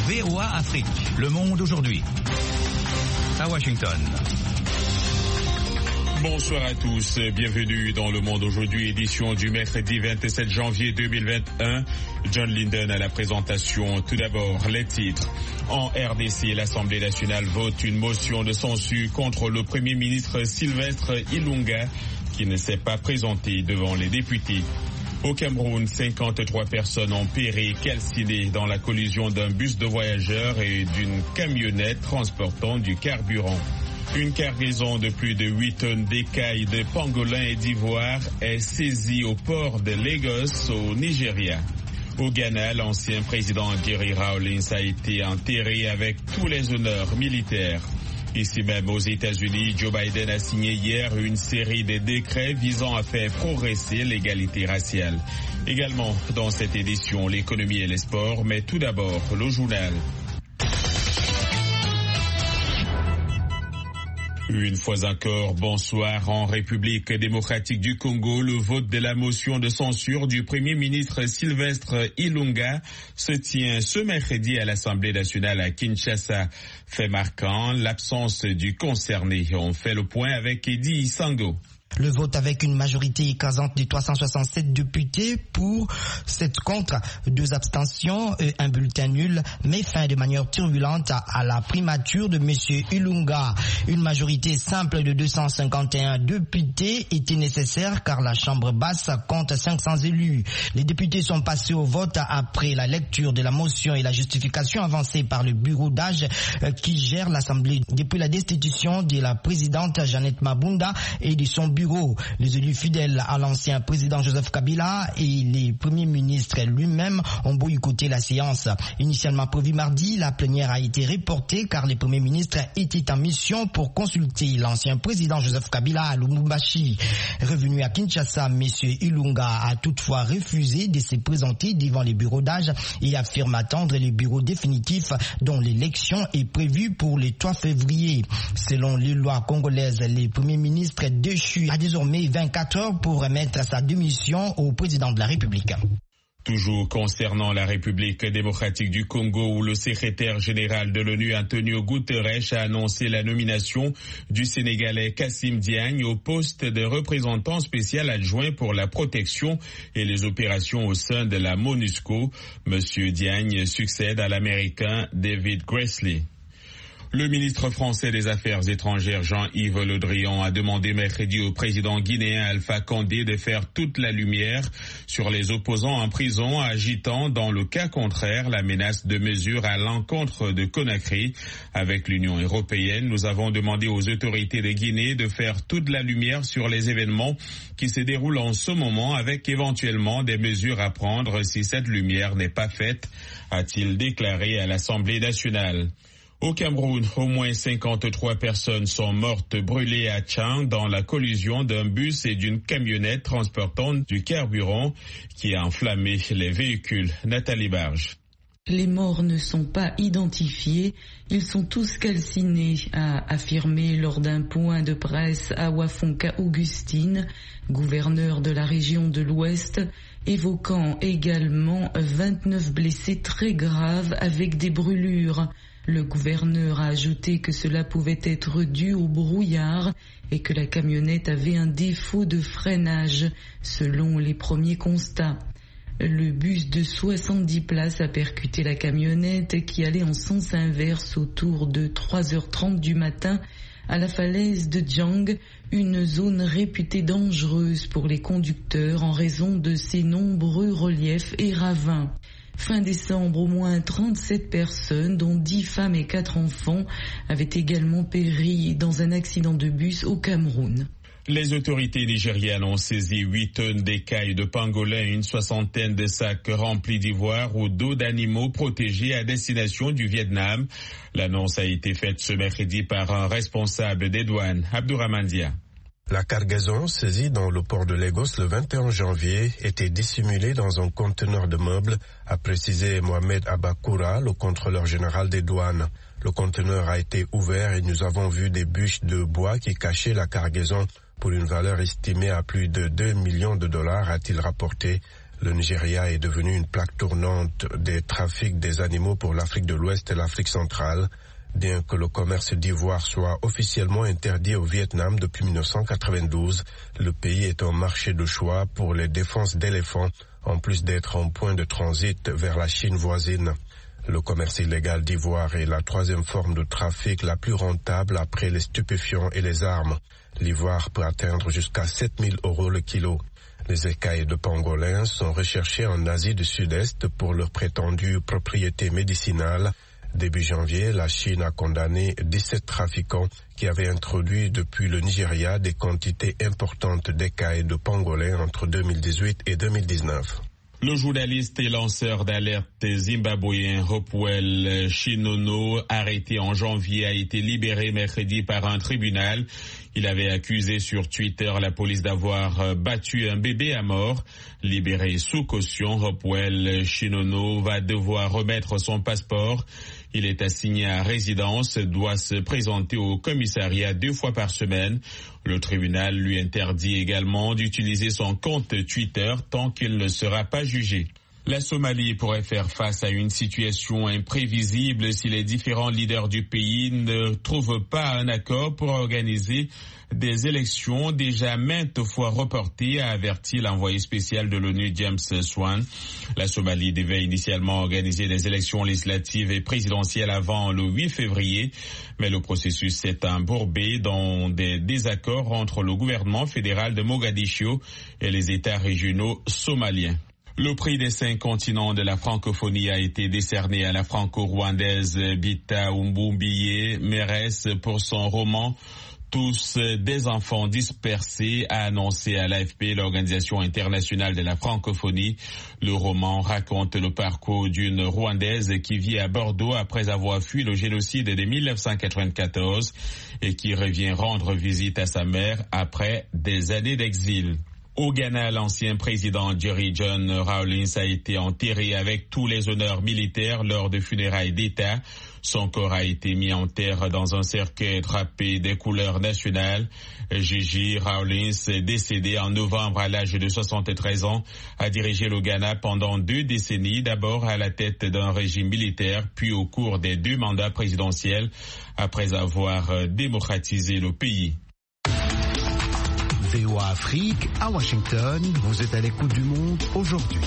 VOA Afrique, Le Monde aujourd'hui. À Washington. Bonsoir à tous, bienvenue dans Le Monde aujourd'hui, édition du mercredi 27 janvier 2021. John Linden à la présentation. Tout d'abord, les titres. En RDC, l'Assemblée nationale vote une motion de censure contre le Premier ministre Sylvestre Ilunga qui ne s'est pas présenté devant les députés. Au Cameroun, 53 personnes ont péri calcinées dans la collision d'un bus de voyageurs et d'une camionnette transportant du carburant. Une cargaison de plus de 8 tonnes d'écailles de pangolin et d'ivoire est saisie au port de Lagos, au Nigeria. Au Ghana, l'ancien président Jerry Rawlings a été enterré avec tous les honneurs militaires. Ici même aux États-Unis, Joe Biden a signé hier une série de décrets visant à faire progresser l'égalité raciale. Également dans cette édition, l'économie et les sports, mais tout d'abord le journal. Une fois encore, bonsoir. En République démocratique du Congo, le vote de la motion de censure du Premier ministre Sylvestre Ilunga se tient ce mercredi à l'Assemblée nationale à Kinshasa. Fait marquant, l'absence du concerné. On fait le point avec Eddie Sango. Le vote avec une majorité écrasante de 367 députés pour, 7 contre, 2 abstentions et un bulletin nul, met fin de manière turbulente à la primature de M. Ilunga. Une majorité simple de 251 députés était nécessaire car la Chambre basse compte 500 élus. Les députés sont passés au vote après la lecture de la motion et la justification avancée par le bureau d'âge qui gère l'Assemblée depuis la destitution de la présidente Jeannette Mabunda et de son bureau. Les élus fidèles à l'ancien président Joseph Kabila et les premiers ministres lui-même ont boycotté la séance. Initialement prévue mardi, la plénière a été reportée car les premiers ministres étaient en mission pour consulter l'ancien président Joseph Kabila à Lubumbashi. Revenu à Kinshasa, M. Ilunga a toutefois refusé de se présenter devant les bureaux d'âge et affirme attendre le bureau définitif dont l'élection est prévue pour le 3 février. Selon les lois congolaises, les premiers ministres déchus a désormais 24 heures pour remettre sa démission au président de la République. Toujours concernant la République démocratique du Congo, où le secrétaire général de l'ONU, Antonio Guterres, a annoncé la nomination du Sénégalais Kassim Diagne au poste de représentant spécial adjoint pour la protection et les opérations au sein de la MONUSCO. Monsieur Diagne succède à l'Américain David Grassley. Le ministre français des Affaires étrangères Jean-Yves Le Drian a demandé mercredi au président guinéen Alpha Condé de faire toute la lumière sur les opposants en prison, agitant dans le cas contraire la menace de mesures à l'encontre de Conakry. Avec l'Union européenne, nous avons demandé aux autorités de Guinée de faire toute la lumière sur les événements qui se déroulent en ce moment, avec éventuellement des mesures à prendre si cette lumière n'est pas faite, a-t-il déclaré à l'Assemblée nationale. Au Cameroun, au moins 53 personnes sont mortes brûlées à Tchang dans la collision d'un bus et d'une camionnette transportant du carburant qui a enflammé les véhicules. Nathalie Barge. Les morts ne sont pas identifiés, ils sont tous calcinés, a affirmé lors d'un point de presse à Wafonka Augustine, gouverneur de la région de l'Ouest, évoquant également 29 blessés très graves avec des brûlures. Le gouverneur a ajouté que cela pouvait être dû au brouillard et que la camionnette avait un défaut de freinage, selon les premiers constats. Le bus de 70 places a percuté la camionnette qui allait en sens inverse autour de 3h30 du matin à la falaise de Djang, une zone réputée dangereuse pour les conducteurs en raison de ses nombreux reliefs et ravins. Fin décembre, au moins 37 personnes, dont 10 femmes et 4 enfants, avaient également péri dans un accident de bus au Cameroun. Les autorités nigérianes ont saisi 8 tonnes d'écailles de pangolin et une soixantaine de sacs remplis d'ivoire ou d'eau d'animaux protégés à destination du Vietnam. L'annonce a été faite ce mercredi par un responsable des douanes, Abdourahmane Dia. La cargaison saisie dans le port de Lagos le 21 janvier était dissimulée dans un conteneur de meubles, a précisé Mohamed Abakoura, le contrôleur général des douanes. Le conteneur a été ouvert et nous avons vu des bûches de bois qui cachaient la cargaison pour une valeur estimée à plus de $2 millions, a-t-il rapporté, Le Nigeria est devenu une plaque tournante des trafics des animaux pour l'Afrique de l'Ouest et l'Afrique centrale, bien que le commerce d'ivoire soit officiellement interdit au Vietnam depuis 1992. Le pays est un marché de choix pour les défenses d'éléphants, en plus d'être un point de transit vers la Chine voisine. Le commerce illégal d'ivoire est la troisième forme de trafic la plus rentable après les stupéfiants et les armes. L'ivoire peut atteindre jusqu'à 7 000 € le kilo. Les écailles de pangolin sont recherchées en Asie du Sud-Est pour leur prétendue propriété médicinale. Début janvier, la Chine a condamné 17 trafiquants qui avaient introduit depuis le Nigeria des quantités importantes d'écailles de pangolin entre 2018 et 2019. Le journaliste et lanceur d'alerte zimbabwéen Hopewell Chinono, arrêté en janvier, a été libéré mercredi par un tribunal. Il avait accusé sur Twitter la police d'avoir battu un bébé à mort. Libéré sous caution, Hopewell Chinono va devoir remettre son passeport. Il est assigné à résidence, doit se présenter au commissariat 2 fois par semaine. Le tribunal lui interdit également d'utiliser son compte Twitter tant qu'il ne sera pas jugé. La Somalie pourrait faire face à une situation imprévisible si les différents leaders du pays ne trouvent pas un accord pour organiser des élections déjà maintes fois reportées, a averti l'envoyé spécial de l'ONU James Swan. La Somalie devait initialement organiser des élections législatives et présidentielles avant le 8 février, mais le processus s'est embourbé dans des désaccords entre le gouvernement fédéral de Mogadiscio et les États régionaux somaliens. Le prix des 5 continents de la francophonie a été décerné à la franco-rwandaise Bita Umbumbiye Merès pour son roman Tous des enfants dispersés, a annoncé à l'AFP l'Organisation internationale de la francophonie. Le roman raconte le parcours d'une Rwandaise qui vit à Bordeaux après avoir fui le génocide de 1994 et qui revient rendre visite à sa mère après des années d'exil. Au Ghana, l'ancien président Jerry John Rawlings a été enterré avec tous les honneurs militaires lors de funérailles d'État. Son corps a été mis en terre dans un cercueil drapé des couleurs nationales. Gigi Rawlings, décédé en novembre à l'âge de 73 ans, a dirigé le Ghana pendant 2 décennies, d'abord à la tête d'un régime militaire, puis au cours des 2 mandats présidentiels, après avoir démocratisé le pays. VOA Afrique, à Washington, vous êtes à l'écoute du monde aujourd'hui.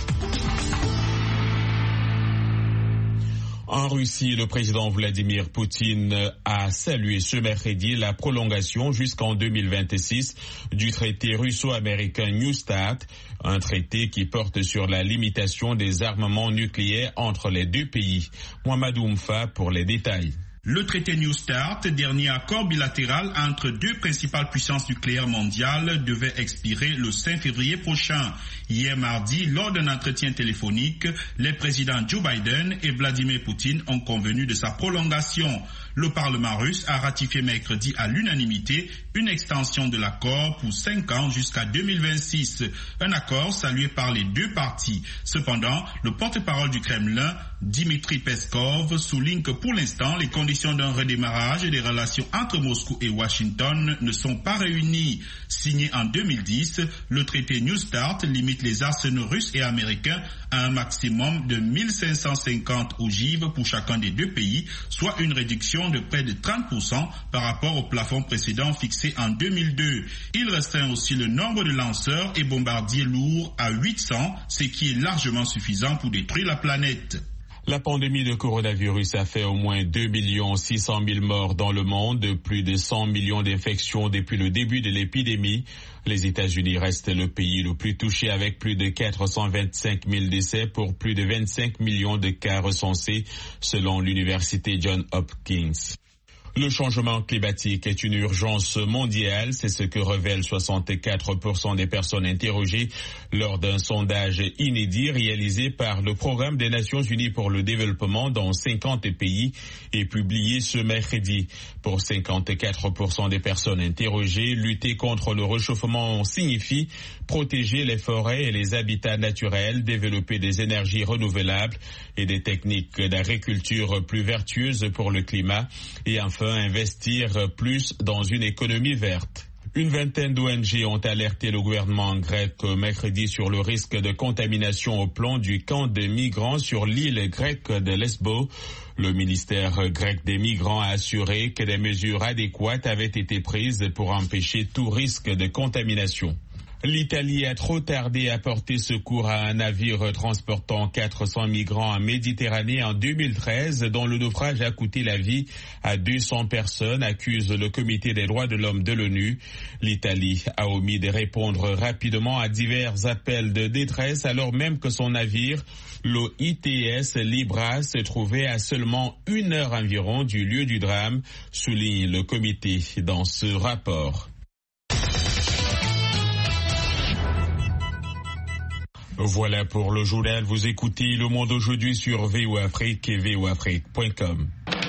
En Russie, le président Vladimir Poutine a salué ce mercredi la prolongation jusqu'en 2026 du traité russo-américain New START, un traité qui porte sur la limitation des armements nucléaires entre les 2 pays. Mohamed Oumfa pour les détails. Le traité New START, dernier accord bilatéral entre 2 principales puissances nucléaires mondiales, devait expirer le 5 février prochain. Hier mardi, lors d'un entretien téléphonique, les présidents Joe Biden et Vladimir Poutine ont convenu de sa prolongation. Le Parlement russe a ratifié mercredi à l'unanimité une extension de l'accord pour 5 ans jusqu'à 2026. Un accord salué par les 2 parties. Cependant, le porte-parole du Kremlin, Dmitry Peskov, souligne que pour l'instant, les conditions d'un redémarrage des relations entre Moscou et Washington ne sont pas réunies. Signé en 2010, le traité New START limite les arsenaux russes et américains à un maximum de 1550 ogives pour chacun des 2 pays, soit une réduction de près de 30% par rapport au plafond précédent fixé en 2002. Il restreint aussi le nombre de lanceurs et bombardiers lourds à 800, ce qui est largement suffisant pour détruire la planète. La pandémie de coronavirus a fait au moins 2 600 000 morts dans le monde, plus de 100 millions d'infections depuis le début de l'épidémie. Les États-Unis restent le pays le plus touché avec plus de 425 000 décès pour plus de 25 millions de cas recensés selon l'université Johns Hopkins. Le changement climatique est une urgence mondiale, c'est ce que révèlent 64% des personnes interrogées lors d'un sondage inédit réalisé par le Programme des Nations Unies pour le développement dans 50 pays et publié ce mercredi. Pour 54% des personnes interrogées, lutter contre le réchauffement signifie protéger les forêts et les habitats naturels, développer des énergies renouvelables et des techniques d'agriculture plus vertueuses pour le climat et enfin investir plus dans une économie verte. Une vingtaine d'ONG ont alerté le gouvernement grec mercredi sur le risque de contamination au plomb du camp de migrants sur l'île grecque de Lesbos. Le ministère grec des migrants a assuré que des mesures adéquates avaient été prises pour empêcher tout risque de contamination. L'Italie a trop tardé à porter secours à un navire transportant 400 migrants en Méditerranée en 2013, dont le naufrage a coûté la vie à 200 personnes, accuse le Comité des droits de l'homme de l'ONU. L'Italie a omis de répondre rapidement à divers appels de détresse, alors même que son navire, l'OITS Libra, se trouvait à seulement 1 heure environ du lieu du drame, souligne le comité dans ce rapport. Voilà pour le journal. Vous écoutez Le Monde aujourd'hui sur VOA Afrique et voaafrique.com.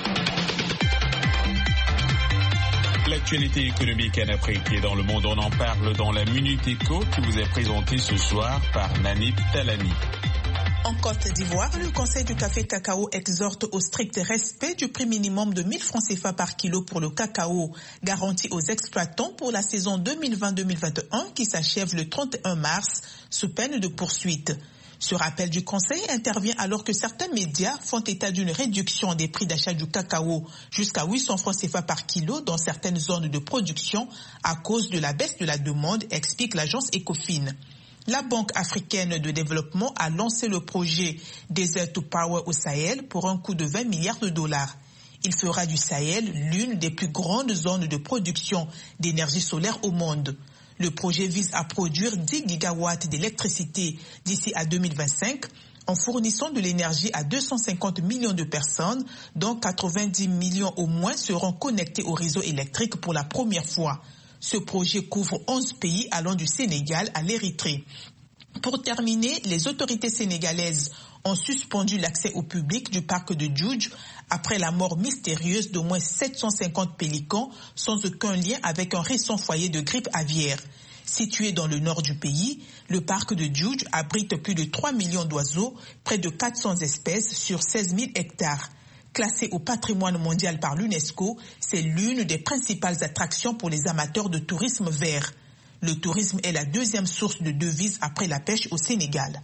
L'actualité économique en Afrique et dans le monde, on en parle dans la Minute Éco qui vous est présentée ce soir par Nanit Talani. En Côte d'Ivoire, le Conseil du café cacao exhorte au strict respect du prix minimum de 1 000 francs CFA par kilo pour le cacao, garanti aux exploitants pour la saison 2020-2021 qui s'achève le 31 mars, sous peine de poursuite. Ce rappel du Conseil intervient alors que certains médias font état d'une réduction des prix d'achat du cacao jusqu'à 800 francs CFA par kilo dans certaines zones de production à cause de la baisse de la demande, explique l'agence Ecofin. La Banque africaine de développement a lancé le projet Desert to Power au Sahel pour un coût de 20 milliards de dollars. Il fera du Sahel l'une des plus grandes zones de production d'énergie solaire au monde. Le projet vise à produire 10 gigawatts d'électricité d'ici à 2025 en fournissant de l'énergie à 250 millions de personnes, dont 90 millions au moins seront connectés au réseau électrique pour la première fois. Ce projet couvre 11 pays allant du Sénégal à l'Érythrée. Pour terminer, les autorités sénégalaises ont suspendu l'accès au public du parc de Djoudj après la mort mystérieuse d'au moins 750 pélicans sans aucun lien avec un récent foyer de grippe aviaire. Situé dans le nord du pays, le parc de Djoudj abrite plus de 3 millions d'oiseaux, près de 400 espèces sur 16 000 hectares. Classé au patrimoine mondial par l'UNESCO, c'est l'une des principales attractions pour les amateurs de tourisme vert. Le tourisme est la deuxième source de devises après la pêche au Sénégal.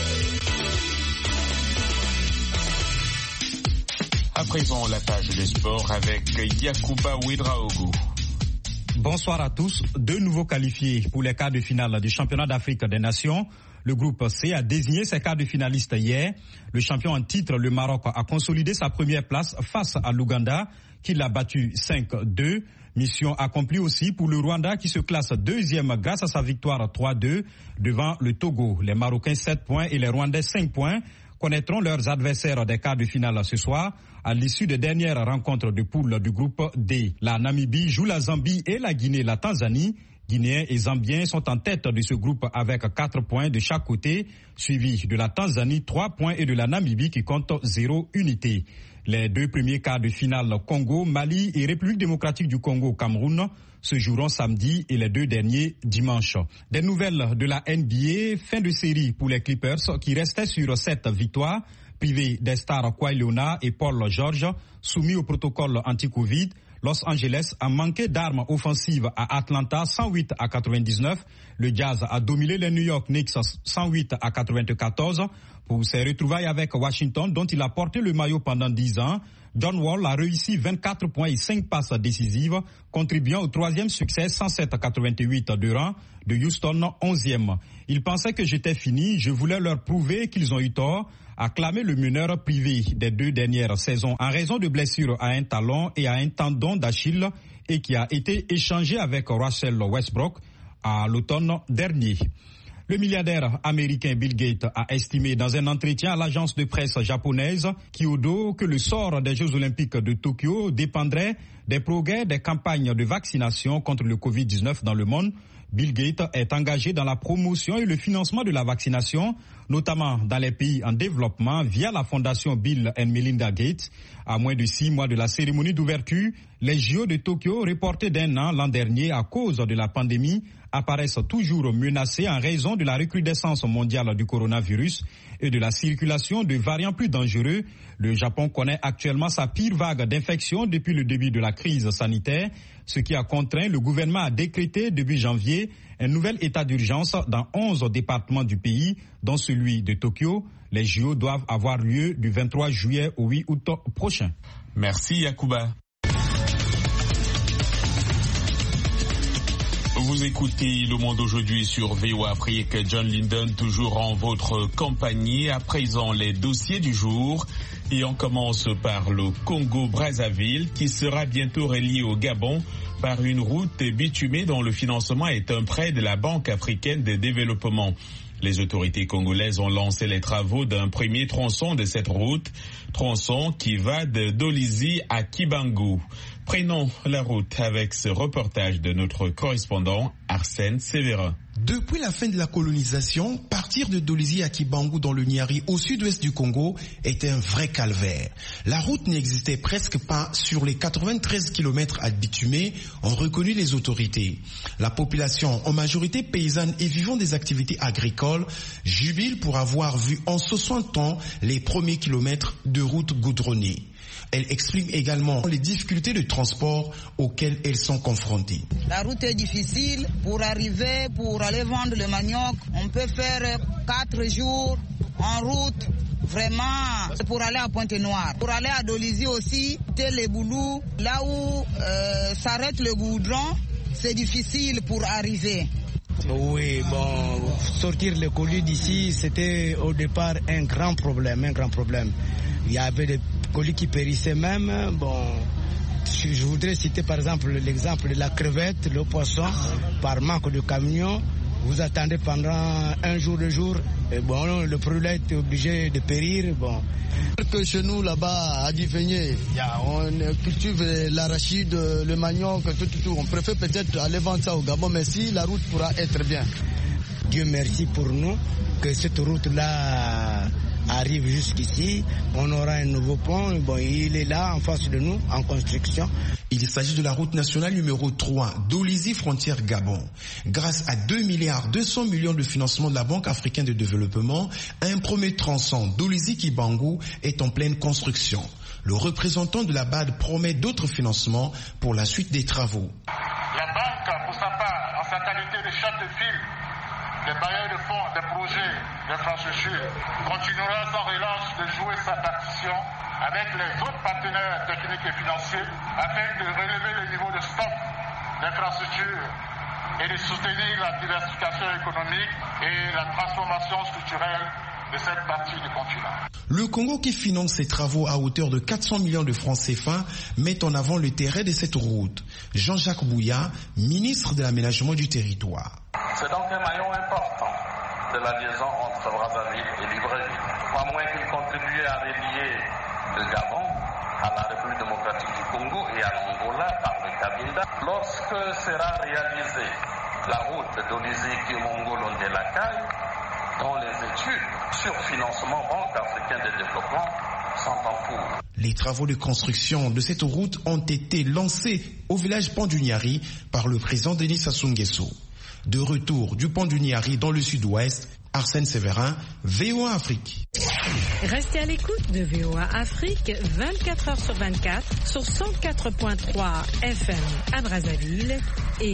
À présent, la page des sports avec Yacouba Ouedraogo. Bonsoir à tous. 2 nouveaux qualifiés pour les quarts de finale du championnat d'Afrique des Nations. Le groupe C a désigné ses quarts de finalistes hier. Le champion en titre, le Maroc, a consolidé sa première place face à l'Ouganda, qui l'a battu 5-2. Mission accomplie aussi pour le Rwanda, qui se classe 2e grâce à sa victoire 3-2 devant le Togo. Les Marocains 7 points et les Rwandais 5 points connaîtront leurs adversaires des quarts de finale ce soir à l'issue des dernières rencontres de poule du groupe D. La Namibie joue la Zambie et la Guinée, la Tanzanie. Guinéens et Zambiens sont en tête de ce groupe avec 4 points de chaque côté, suivi de la Tanzanie 3 points et de la Namibie qui compte 0 unité. Les 2 premiers quarts de finale Congo, Mali et République démocratique du Congo, Cameroun se joueront samedi et les 2 derniers dimanche. Des nouvelles de la NBA, fin de série pour les Clippers qui restaient sur 7 victoires, privés des stars Kawhi Leonard et Paul George, soumis au protocole anti-Covid. Los Angeles a manqué d'armes offensives à Atlanta 108-99. Le Jazz a dominé les New York Knicks 108-94. Pour ses retrouvailles avec Washington, dont il a porté le maillot pendant 10 ans, John Wall a réussi 24 points et 5 passes décisives, contribuant au 3e succès 107-88 de rang de Houston 11e. Ils pensaient que j'étais fini, je voulais leur prouver qu'ils ont eu tort, a clamé le meneur privé des 2 dernières saisons en raison de blessures à un talon et à un tendon d'Achille et qui a été échangé avec Russell Westbrook à l'automne dernier. Le milliardaire américain Bill Gates a estimé dans un entretien à l'agence de presse japonaise Kyodo que le sort des Jeux Olympiques de Tokyo dépendrait des progrès des campagnes de vaccination contre le Covid-19 dans le monde. Bill Gates est engagé dans la promotion et le financement de la vaccination, notamment dans les pays en développement via la fondation Bill and Melinda Gates. À moins de 6 mois de la cérémonie d'ouverture, les JO de Tokyo, reportés d'1 an l'an dernier à cause de la pandémie, apparaissent toujours menacées en raison de la recrudescence mondiale du coronavirus et de la circulation de variants plus dangereux. Le Japon connaît actuellement sa pire vague d'infection depuis le début de la crise sanitaire, ce qui a contraint le gouvernement à décréter début janvier un nouvel état d'urgence dans 11 départements du pays, dont celui de Tokyo. Les JO doivent avoir lieu du 23 juillet au 8 août prochain. Merci Yacouba. Vous écoutez Le Monde aujourd'hui sur VOA Afrique. John Linden, toujours en votre compagnie. À présent, les dossiers du jour. Et on commence par le Congo-Brazzaville qui sera bientôt relié au Gabon par une route bitumée dont le financement est un prêt de la Banque africaine de développement. Les autorités congolaises ont lancé les travaux d'un premier tronçon de cette route, tronçon qui va de Dolizy à Kibangu. Prenons la route avec ce reportage de notre correspondant Arsène Sévérin. Depuis la fin de la colonisation, partir de Dolizy à Kibangu dans le Niari au sud-ouest du Congo était un vrai calvaire. La route n'existait presque pas sur les 93 km à bitumer, ont reconnu les autorités. La population, en majorité paysanne et vivant des activités agricoles, jubile pour avoir vu en 60 ans les premiers kilomètres de route goudronnée. Elle exprime également les difficultés de transport auxquelles elles sont confrontées. La route est difficile. Pour arriver, pour aller vendre le manioc, on peut faire 4 jours en route. Vraiment, pour aller à Pointe-Noire. Pour aller à Dolizy aussi, les Boulous, là où s'arrête le goudron, c'est difficile pour arriver. Oui, bon, sortir le colis d'ici, c'était au départ un grand problème. Il y avait des colis qui périssaient même. Bon, je voudrais citer par exemple l'exemple de la crevette, le poisson, par manque de camion. Vous attendez pendant un jour, 2 jours, et bon, le produit est obligé de périr. Bon. Que chez nous là-bas à Divigné, on cultive l'arachide, le manioc, tout. On préfère peut-être aller vendre ça au Gabon, mais si la route pourra être bien. Dieu merci pour nous que cette route-là arrive jusqu'ici. On aura un nouveau pont. Bon, il est là en face de nous, en construction. Il s'agit de la route nationale numéro 3, Dolizy frontière Gabon. Grâce à 2,2 milliards de financement de la Banque africaine de développement, un premier tronçon Dolizy-Kibangu est en pleine construction. Le représentant de la BAD promet d'autres financements pour la suite des travaux. La banque, pour sa part, en sa qualité de chef de file, des bailleurs de fonds, des projets d'infrastructures, continuera sans relâche de jouer sa partition avec les autres partenaires techniques et financiers afin de relever le niveau de stock d'infrastructures et de soutenir la diversification économique et la transformation structurelle de cette partie du continent. Le Congo, qui finance ces travaux à hauteur de 400 millions de francs CFA, met en avant le terrain de cette route. Jean-Jacques Bouya, ministre de l'aménagement du territoire. C'est donc un maillon important de la liaison entre Brazzaville et Libreville. Pas moins qu'il contribue à relier le Gabon à la République démocratique du Congo et à l'Angola par le Cabinda. Lorsque sera réalisée la route de Dolizy-Kibangu-Londelakai, dont les études sur financement Banque africaine de développement sont en cours. Les travaux de construction de cette route ont été lancés au village Pont du Niari par le président Denis Sassou Nguesso. De retour du Pont du Niari dans le sud-ouest, Arsène Sévérin, VOA Afrique. Restez à l'écoute de VOA Afrique 24 heures sur 24 sur 104.3 FM à Brazzaville et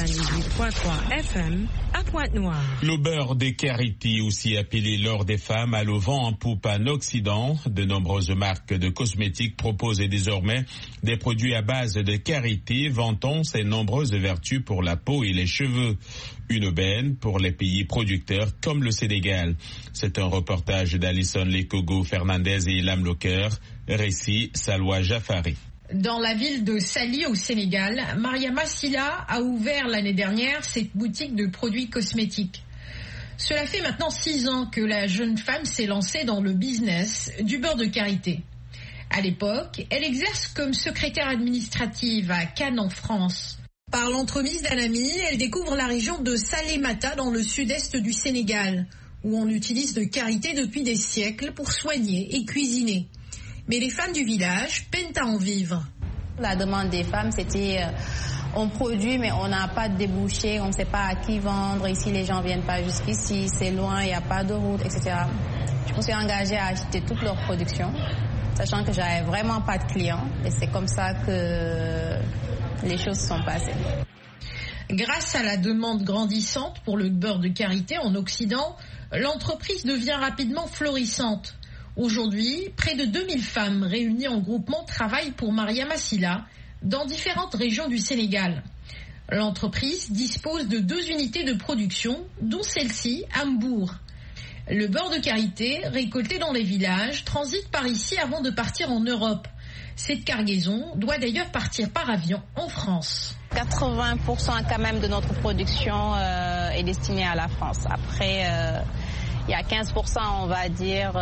98.3 FM à Pointe-Noire. Le beurre de karité, aussi appelé l'or des femmes, a le vent en poupe en Occident. De nombreuses marques de cosmétiques proposent désormais des produits à base de karité, vantant ses nombreuses vertus pour la peau et les cheveux. Une aubaine pour les pays producteurs comme le Sénégal. C'est un reportage d'Alison Lekogo Fernandez et Ilham Loker. Récit Salwa Jafari. Dans la ville de Sali au Sénégal, Mariama Silla a ouvert l'année dernière cette boutique de produits cosmétiques. Cela fait maintenant 6 ans que la jeune femme s'est lancée dans le business du beurre de karité. À l'époque, elle exerce comme secrétaire administrative à Cannes en France. Par l'entremise d'un ami, elle découvre la région de Salémata dans le sud-est du Sénégal, où on utilise de karité depuis des siècles pour soigner et cuisiner. Mais les femmes du village peinent à en vivre. La demande des femmes, c'était on produit mais on n'a pas de débouché, on ne sait pas à qui vendre. Ici, les gens ne viennent pas jusqu'ici, c'est loin, il n'y a pas de route, etc. Je me suis engagée à acheter toute leur production, sachant que j'avais vraiment pas de clients. Et c'est comme ça que les choses se sont passées. Grâce à la demande grandissante pour le beurre de karité en Occident, l'entreprise devient rapidement florissante. Aujourd'hui, près de 2000 femmes réunies en groupement travaillent pour Mariama Sylla dans différentes régions du Sénégal. L'entreprise dispose de 2 unités de production, dont celle-ci à Mbour. Le beurre de karité, récolté dans les villages, transite par ici avant de partir en Europe. Cette cargaison doit d'ailleurs partir par avion en France. 80% quand même de notre production est destinée à la France. Après, il y a 15%, on va dire,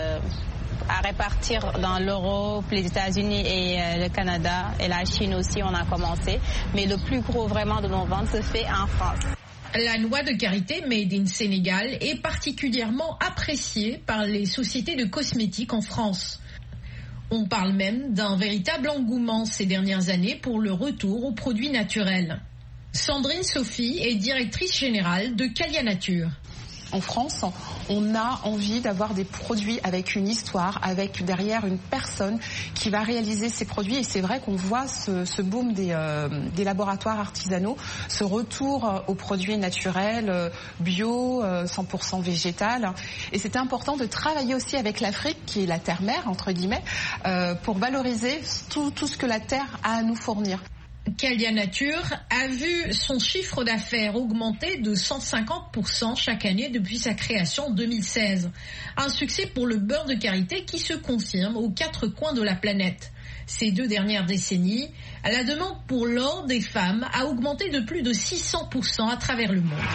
à répartir dans l'Europe, les États-Unis et le Canada. Et la Chine aussi, on a commencé. Mais le plus gros vraiment de nos ventes se fait en France. La noix de karité Made in Sénégal est particulièrement appréciée par les sociétés de cosmétiques en France. On parle même d'un véritable engouement ces dernières années pour le retour aux produits naturels. Sandrine Sophie est directrice générale de Calia Nature. En France, on a envie d'avoir des produits avec une histoire, avec derrière une personne qui va réaliser ces produits. Et c'est vrai qu'on voit ce boom des laboratoires artisanaux, ce retour aux produits naturels, bio, 100% végétal. Et c'est important de travailler aussi avec l'Afrique, qui est la terre-mère, entre guillemets, pour valoriser tout ce que la terre a à nous fournir. Calia Nature a vu son chiffre d'affaires augmenter de 150% chaque année depuis sa création en 2016. Un succès pour le beurre de karité qui se confirme aux 4 coins de la planète. Ces 2 dernières décennies, la demande pour l'or des femmes a augmenté de plus de 600% à travers le monde.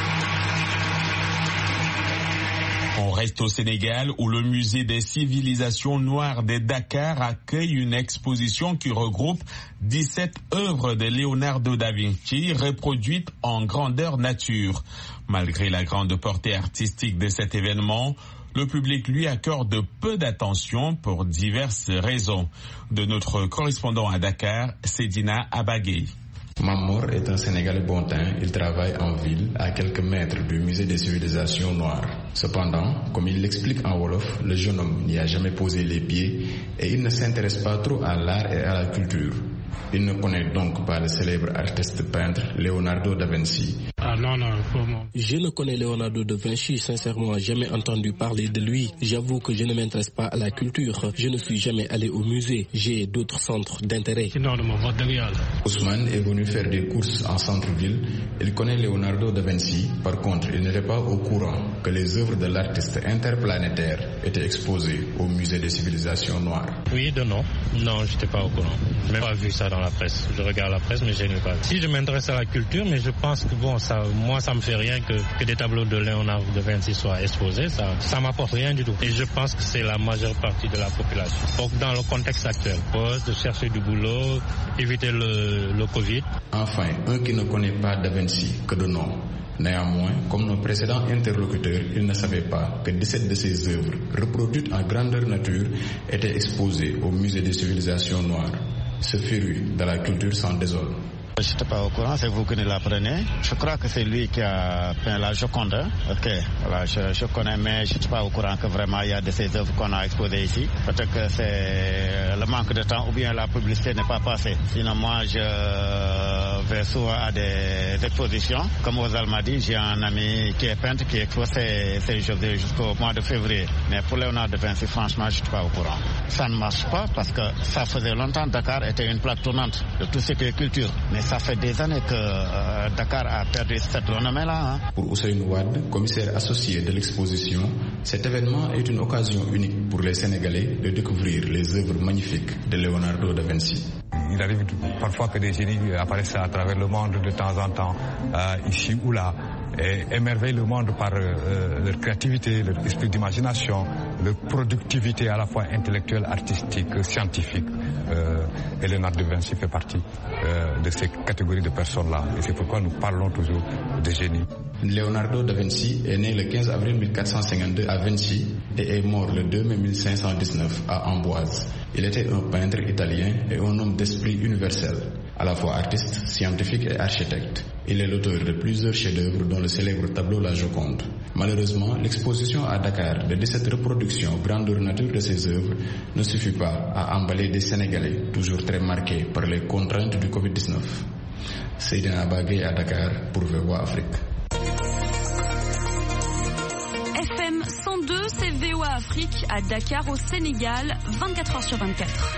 On reste au Sénégal où le musée des civilisations noires de Dakar accueille une exposition qui regroupe 17 œuvres de Leonardo da Vinci reproduites en grandeur nature. Malgré la grande portée artistique de cet événement, le public lui accorde peu d'attention pour diverses raisons. De notre correspondant à Dakar, Sedina Abagay. Mamour est un Sénégalais bon teint, il travaille en ville, à quelques mètres du musée des civilisations noires. Cependant, comme il l'explique en Wolof, le jeune homme n'y a jamais posé les pieds et il ne s'intéresse pas trop à l'art et à la culture. Il ne connaît donc pas le célèbre artiste peintre Leonardo da Vinci. Je ne connais Leonardo da Vinci, sincèrement, jamais entendu parler de lui. J'avoue que je ne m'intéresse pas à la culture. Je ne suis jamais allé au musée. J'ai d'autres centres d'intérêt. Ousmane est venu faire des courses en centre-ville. Il connaît Leonardo da Vinci. Par contre, il n'était pas au courant que les œuvres de l'artiste interplanétaire étaient exposées au musée des civilisations noires. Oui, non, je n'étais pas au courant. Je n'ai même pas vu ça dans la presse. Je regarde la presse, mais je n'ai pas vu. Si je m'intéresse à la culture, mais je pense que moi, ça me fait rien que des tableaux de Leonardo da Vinci soient exposés. Ça m'apporte rien du tout. Et je pense que c'est la majeure partie de la population. Donc, dans le contexte actuel, de chercher du boulot, éviter le Covid. Enfin, un qui ne connaît pas da Vinci que de nom. Néanmoins, comme nos précédents interlocuteurs, il ne savait pas que 17 de ses œuvres, reproduites en grandeur nature, étaient exposées au musée des civilisations noires. Ce féru de la culture s'en désole. Je n'étais pas au courant, c'est vous qui nous l'apprenez. Je crois que c'est lui qui a peint la Joconde. Ok, voilà, je connais, mais je n'étais pas au courant que vraiment il y a de ces œuvres qu'on a exposées ici. Peut-être que c'est le manque de temps ou bien la publicité n'est pas passée. Sinon, moi, je vais souvent à des expositions. Comme Ozal m'a dit, j'ai un ami qui est peintre qui expose ses œuvres jusqu'au mois de février. Mais pour Leonardo da Vinci, franchement, je ne suis pas au courant. Ça ne marche pas parce que ça faisait longtemps que Dakar était une plaque tournante de tout ce qui est culture. Mais ça fait des années que Dakar a perdu cette renommée-là. Pour Ousseynou Wade, commissaire associé de l'exposition, cet événement est une occasion unique pour les Sénégalais de découvrir les œuvres magnifiques de Leonardo da Vinci. Il arrive parfois que des génies apparaissent à travers le monde de temps en temps, ici ou là, et émerveillent le monde par leur créativité, leur esprit d'imagination, leur productivité à la fois intellectuelle, artistique, scientifique. Et Leonardo da Vinci fait partie de ces catégories de personnes-là. Et c'est pourquoi nous parlons toujours de génie. Leonardo da Vinci est né le 15 avril 1452 à Vinci, et est mort le 2 mai 1519 à Amboise. Il était un peintre italien et un homme d'esprit universel, à la fois artiste, scientifique et architecte. Il est l'auteur de plusieurs chefs-d'œuvre dont le célèbre tableau La Joconde. Malheureusement, l'exposition à Dakar de 17 reproductions grandeur nature de ses œuvres ne suffit pas à emballer des Sénégalais toujours très marqués par les contraintes du Covid-19. Seydina Bagay à Dakar pour VOA Afrique. FM 102, c'est VOA Afrique à Dakar au Sénégal, 24h/24.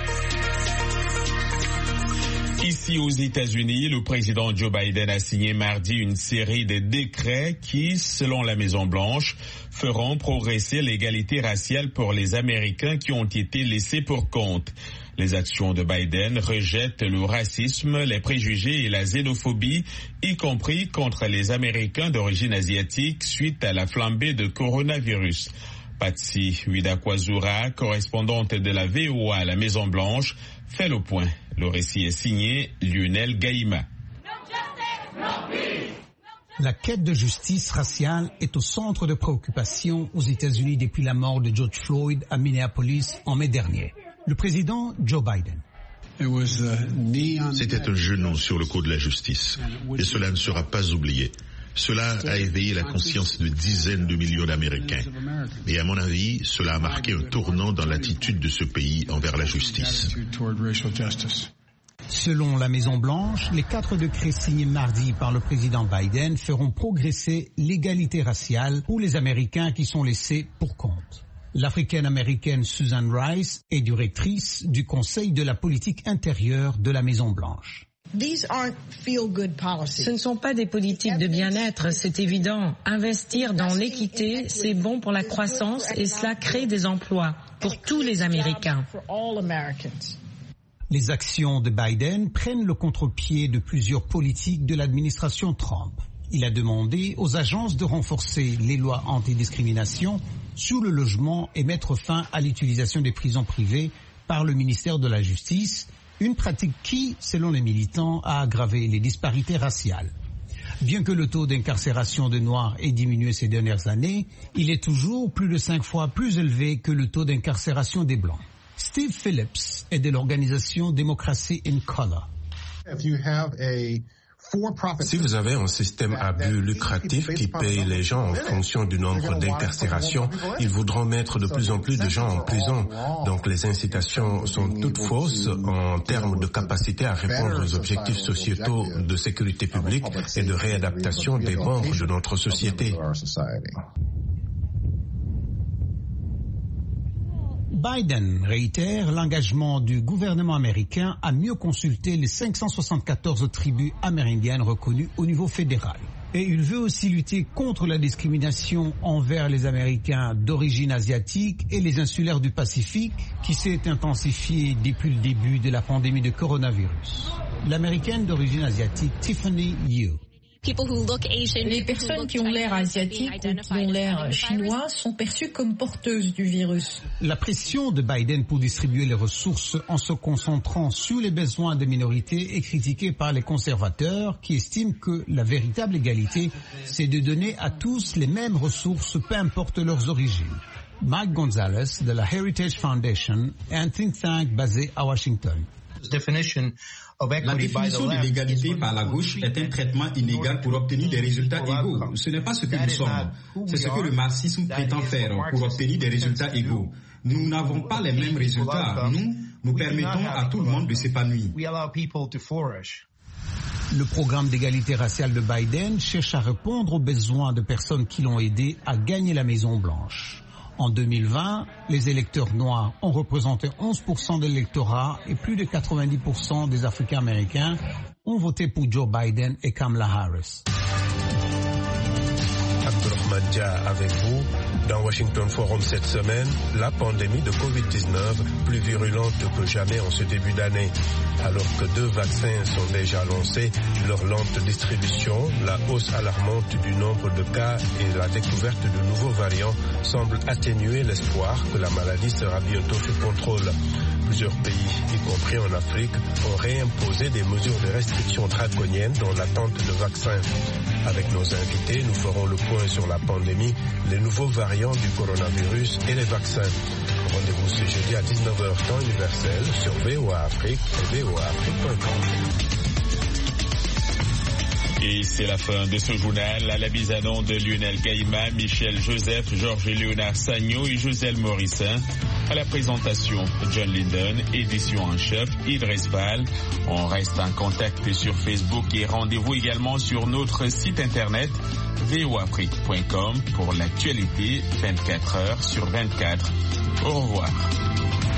Ici aux États-Unis, le président Joe Biden a signé mardi une série de décrets qui, selon la Maison-Blanche, feront progresser l'égalité raciale pour les Américains qui ont été laissés pour compte. Les actions de Biden rejettent le racisme, les préjugés et la xénophobie, y compris contre les Américains d'origine asiatique suite à la flambée de coronavirus. Patsy Widakwazura, correspondante de la VOA à la Maison-Blanche, fait le point. Le récit est signé Lionel Gaïma. La quête de justice raciale est au centre de préoccupation aux États-Unis depuis la mort de George Floyd à Minneapolis en mai dernier. Le président Joe Biden. C'était un genou sur le cou de la justice. Et cela ne sera pas oublié. Cela a éveillé la conscience de dizaines de millions d'Américains. Et à mon avis, cela a marqué un tournant dans l'attitude de ce pays envers la justice. Selon la Maison-Blanche, les 4 décrets signés mardi par le président Biden feront progresser l'égalité raciale pour les Américains qui sont laissés pour compte. L'Africaine-Américaine Susan Rice est directrice du Conseil de la politique intérieure de la Maison-Blanche. Ce ne sont pas des politiques de bien-être, c'est évident. Investir dans l'équité, c'est bon pour la croissance et cela crée des emplois pour tous les Américains. Les actions de Biden prennent le contre-pied de plusieurs politiques de l'administration Trump. Il a demandé aux agences de renforcer les lois antidiscrimination sur le logement et mettre fin à l'utilisation des prisons privées par le ministère de la Justice, une pratique qui, selon les militants, a aggravé les disparités raciales. Bien que le taux d'incarcération de Noirs ait diminué ces dernières années, il est toujours plus de 5 fois plus élevé que le taux d'incarcération des Blancs. Steve Phillips est de l'organisation Democracy in Color. Si vous avez un système à but lucratif qui paye les gens en fonction du nombre d'incarcérations, ils voudront mettre de plus en plus de gens en prison. Donc les incitations sont toutes fausses en termes de capacité à répondre aux objectifs sociétaux de sécurité publique et de réadaptation des membres de notre société. Biden réitère l'engagement du gouvernement américain à mieux consulter les 574 tribus amérindiennes reconnues au niveau fédéral. Et il veut aussi lutter contre la discrimination envers les Américains d'origine asiatique et les insulaires du Pacifique qui s'est intensifiée depuis le début de la pandémie de coronavirus. L'Américaine d'origine asiatique Tiffany Yu. Les personnes qui ont l'air asiatiques ou qui ont l'air chinois sont perçues comme porteuses du virus. La pression de Biden pour distribuer les ressources en se concentrant sur les besoins des minorités est critiquée par les conservateurs qui estiment que la véritable égalité, c'est de donner à tous les mêmes ressources, peu importe leurs origines. Mike Gonzalez de la Heritage Foundation est un think tank basé à Washington. La définition de l'égalité par la gauche est un traitement inégal pour obtenir des résultats égaux. Ce n'est pas ce que nous sommes. C'est ce que le marxisme prétend faire pour obtenir des résultats égaux. Nous n'avons pas les mêmes résultats. Nous permettons à tout le monde de s'épanouir. Le programme d'égalité raciale de Biden cherche à répondre aux besoins de personnes qui l'ont aidé à gagner la Maison-Blanche. En 2020, les électeurs noirs ont représenté 11% de l'électorat et plus de 90% des Africains-Américains ont voté pour Joe Biden et Kamala Harris. Abdurrahman Dia avec vous. Dans Washington Forum cette semaine, la pandémie de Covid-19 plus virulente que jamais en ce début d'année. Alors que 2 vaccins sont déjà lancés, leur lente distribution, la hausse alarmante du nombre de cas et la découverte de nouveaux variants semblent atténuer l'espoir que la maladie sera bientôt sous contrôle. plusieurs pays, y compris en Afrique, ont réimposé des mesures de restriction draconiennes dans l'attente de vaccins. Avec nos invités, nous ferons le point sur la pandémie, les nouveaux variants du coronavirus et les vaccins. Rendez-vous ce jeudi à 19h temps universel sur VOA Afrique et voaafrique.com. Et c'est la fin de ce journal. À la mise en onde de Lionel Gaïma, Michel Joseph, Georges Léonard Sagno et Joselle Morissin. À la présentation, John Linden, édition en chef, Idriss Fall. On reste en contact sur Facebook et rendez-vous également sur notre site internet voaafrique.com pour l'actualité 24 heures sur 24. Au revoir.